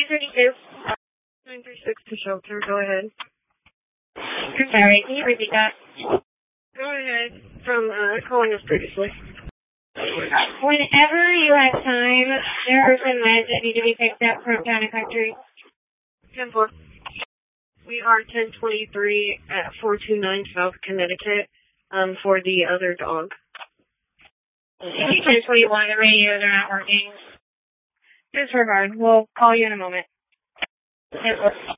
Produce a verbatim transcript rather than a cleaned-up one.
nine thirty-two. nine three six to shelter, go ahead. I'm sorry, can you repeat that? Go ahead. From uh, calling us previously. Whenever you have time, there are some meds that need to be picked up from Town and Country. ten four. We are ten twenty-three at four two nine South Connecticut um, for the other dog. ten twenty-one, the radios are not working. Disregard. We'll call you in a moment.